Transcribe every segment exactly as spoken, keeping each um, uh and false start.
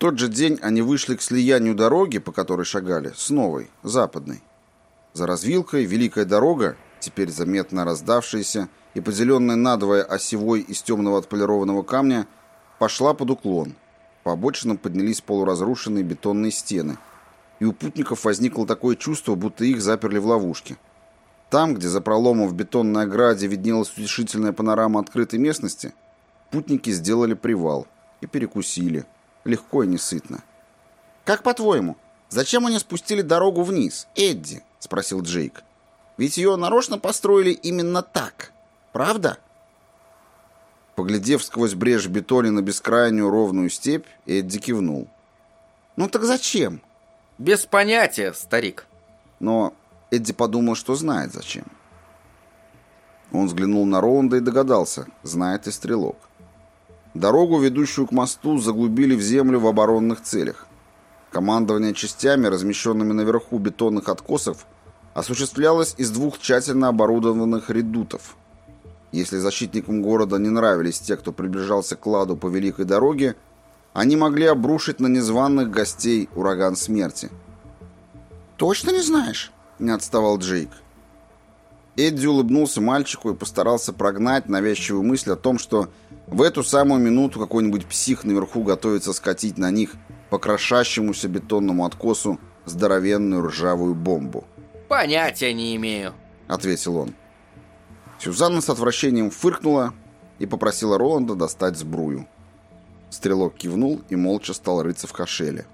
тот же день они вышли к слиянию дороги, по которой шагали, с новой, западной. За развилкой Великая дорога, теперь заметно раздавшаяся и поделенная надвое осевой из темного отполированного камня, пошла под уклон. По обочинам поднялись полуразрушенные бетонные стены, и у путников возникло такое чувство, будто их заперли в ловушке. Там, где за проломом в бетонной ограде виднелась утешительная панорама открытой местности, путники сделали привал и перекусили, легко и несытно. «Как по-твоему, зачем они спустили дорогу вниз, Эдди?» — спросил Джейк. «Ведь ее нарочно построили именно так, правда?» Поглядев сквозь брешь в бетоне на бескрайнюю ровную степь, Эдди кивнул. «Ну так зачем?» «Без понятия, старик». Но Эдди подумал, что знает зачем. Он взглянул на Роланда и догадался, знает и стрелок. Дорогу, ведущую к мосту, заглубили в землю в оборонных целях. Командование частями, размещенными наверху бетонных откосов, осуществлялось из двух тщательно оборудованных редутов. Если защитникам города не нравились те, кто приближался к ладу по Великой дороге, они могли обрушить на незваных гостей ураган смерти. «Точно не знаешь?» — не отставал Джейк. Эдди улыбнулся мальчику и постарался прогнать навязчивую мысль о том, что в эту самую минуту какой-нибудь псих наверху готовится скатить на них по крошащемуся бетонному откосу здоровенную ржавую бомбу. «Понятия не имею», — ответил он. Сюзанна с отвращением фыркнула и попросила Роланда достать сбрую. Стрелок кивнул и молча стал рыться в кошеле.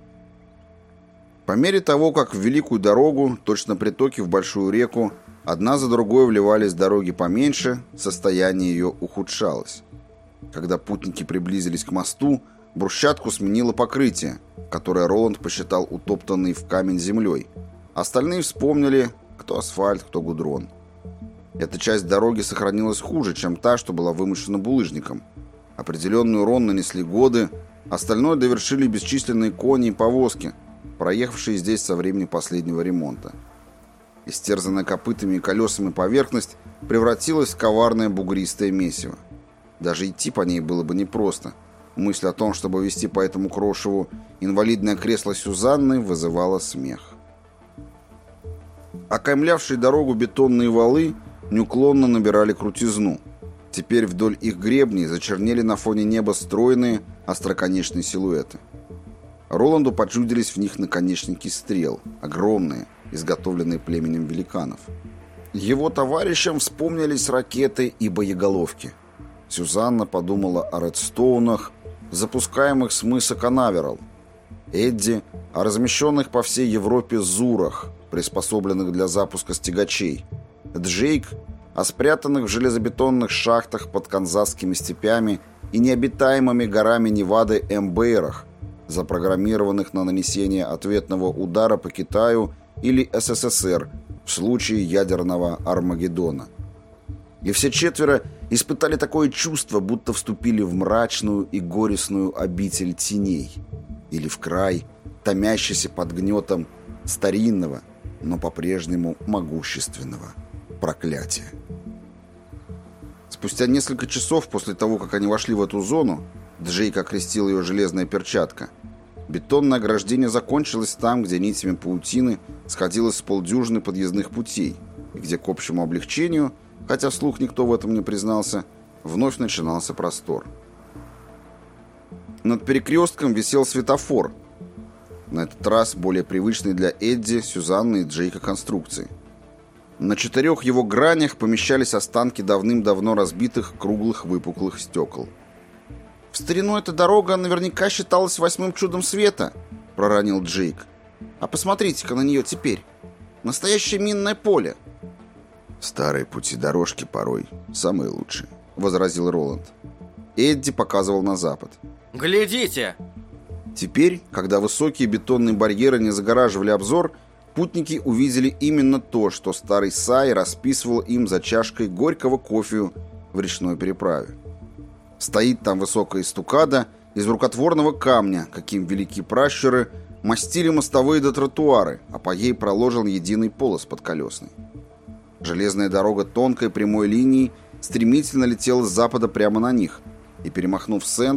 По мере того, как в Великую дорогу, точно притоки в большую реку, одна за другой вливались дороги поменьше, состояние ее ухудшалось. Когда путники приблизились к мосту, брусчатку сменило покрытие, которое Роланд посчитал утоптанной в камень землей. Остальные вспомнили, кто асфальт, кто гудрон. Эта часть дороги сохранилась хуже, чем та, что была вымощена булыжником. Определенный урон нанесли годы, остальное довершили бесчисленные кони и повозки, проехавшие здесь со времени последнего ремонта. Истерзанная копытами и колесами поверхность превратилась в коварное бугристое месиво. Даже идти по ней было бы непросто. Мысль о том, чтобы везти по этому крошеву инвалидное кресло Сюзанны, вызывала смех. Окаймлявшие дорогу бетонные валы неуклонно набирали крутизну. Теперь вдоль их гребней зачернели на фоне неба стройные, остроконечные силуэты. Роланду почудились в них наконечники стрел, огромные, изготовленные племенем великанов. Его товарищам вспомнились ракеты и боеголовки. Сюзанна подумала о редстоунах, запускаемых с мыса Канаверал. Эдди о размещенных по всей Европе зурах, приспособленных для запуска стягачей. Джейк о спрятанных в железобетонных шахтах под канзасскими степями и необитаемыми горами Невады Эмбейрах, запрограммированных на нанесение ответного удара по Китаю или СССР в случае ядерного Армагеддона. И все четверо испытали такое чувство, будто вступили в мрачную и горестную обитель теней или в край, томящийся под гнетом старинного, но по-прежнему могущественного проклятия. Спустя несколько часов после того, как они вошли в эту зону, Джейк окрестил ее «железная перчатка», бетонное ограждение закончилось там, где нитями паутины сходилось с полдюжины подъездных путей, и где к общему облегчению, хотя вслух никто в этом не признался, вновь начинался простор. Над перекрестком висел светофор, на этот раз более привычный для Эдди, Сюзанны и Джейка конструкции. На четырех его гранях помещались останки давным-давно разбитых круглых выпуклых стекол. «В старину эта дорога наверняка считалась восьмым чудом света», — проронил Джейк. «А посмотрите-ка на нее теперь. Настоящее минное поле». «Старые пути дорожки порой самые лучшие», — возразил Роланд. Эдди показывал на запад. «Глядите!» Теперь, когда высокие бетонные барьеры не загораживали обзор, путники увидели именно то, что старый Сай расписывал им за чашкой горького кофе в речной переправе. Стоит там высокая эстакада из рукотворного камня, каким великие пращуры мастили мостовые до тротуары, а по ей проложен единый полос подколесный. Железная дорога тонкой прямой линией стремительно летела с запада прямо на них, и, перемахнув Сент,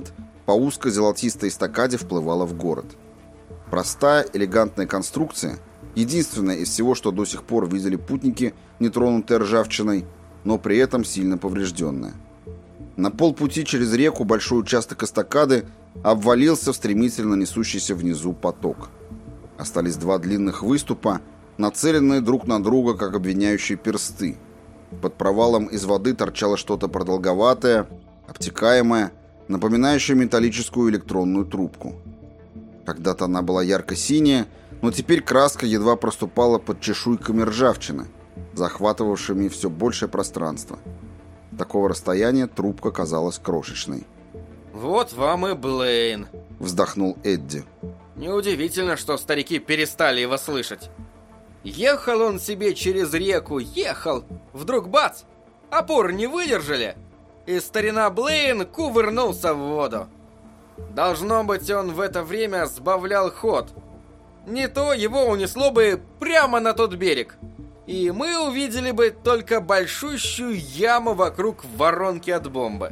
по узкой золотистой эстакаде вплывала в город. Простая, элегантная конструкция, единственная из всего, что до сих пор видели путники, не тронутая ржавчиной, но при этом сильно поврежденная. На полпути через реку большой участок эстакады обвалился в стремительно несущийся внизу поток. Остались два длинных выступа, нацеленные друг на друга, как обвиняющие персты. Под провалом из воды торчало что-то продолговатое, обтекаемое, напоминающее металлическую электронную трубку. Когда-то она была ярко-синяя, но теперь краска едва проступала под чешуйками ржавчины, захватывавшими все большее пространство. С такого расстояния трубка казалась крошечной. Вот вам и Блейн, вздохнул Эдди. Неудивительно, что старики перестали его слышать. Ехал он себе через реку, ехал. Вдруг бац! Опоры не выдержали, и старина Блейн кувырнулся в воду. Должно быть, он в это время сбавлял ход. Не то его унесло бы прямо на тот берег, и мы увидели бы только большущую яму вокруг воронки от бомбы.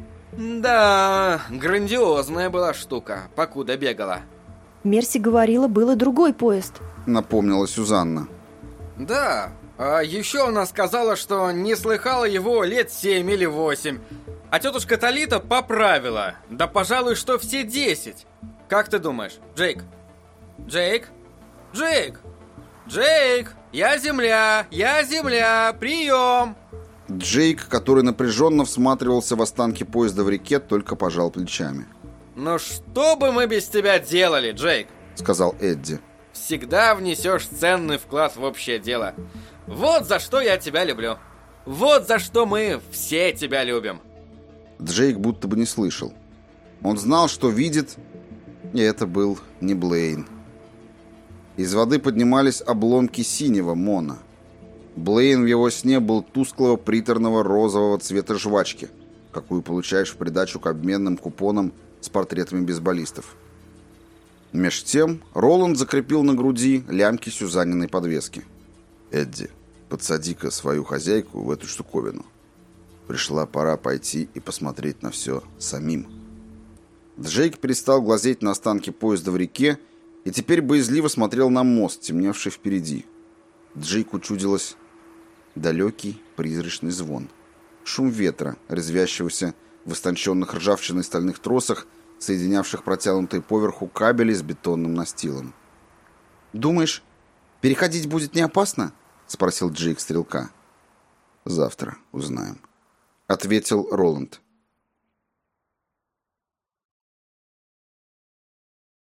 Да, грандиозная была штука, покуда бегала. Мерси говорила, был и другой поезд, напомнила Сюзанна. Да, а еще она сказала, что не слыхала его лет семь или восемь. А тетушка Талита поправила. Да, пожалуй, что все десять. Как ты думаешь, Джейк? Джейк? Джейк? Джейк? Я земля! Я земля! Прием! Джейк, который напряженно всматривался в останки поезда в реке, только пожал плечами. «Ну что бы мы без тебя делали, Джейк?» — сказал Эдди. «Всегда внесешь ценный вклад в общее дело. Вот за что я тебя люблю. Вот за что мы все тебя любим». Джейк будто бы не слышал. Он знал, что видит, и это был не Блейн. Из воды поднимались обломки синего Мона. Блейн в его сне был тусклого приторного розового цвета жвачки, какую получаешь в придачу к обменным купонам с портретами бейсболистов. Меж тем Роланд закрепил на груди лямки Сюзанниной подвески. «Эдди, подсади-ка свою хозяйку в эту штуковину. Пришла пора пойти и посмотреть на все самим». Джейк перестал глазеть на останки поезда в реке и теперь боязливо смотрел на мост, темневший впереди. Джейку чудилось далекий призрачный звон. Шум ветра, резвящегося в истонченных ржавчиной стальных тросах, соединявших протянутые поверху кабели с бетонным настилом. «Думаешь, переходить будет не опасно?» — спросил Джейк стрелка. «Завтра узнаем», — ответил Роланд.